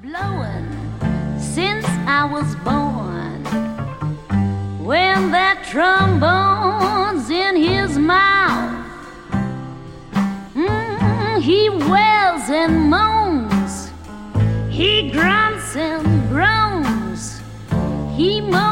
blowing since I was born. When that trombone's in his mouth, he wails and moans, he grunts and groans, he moans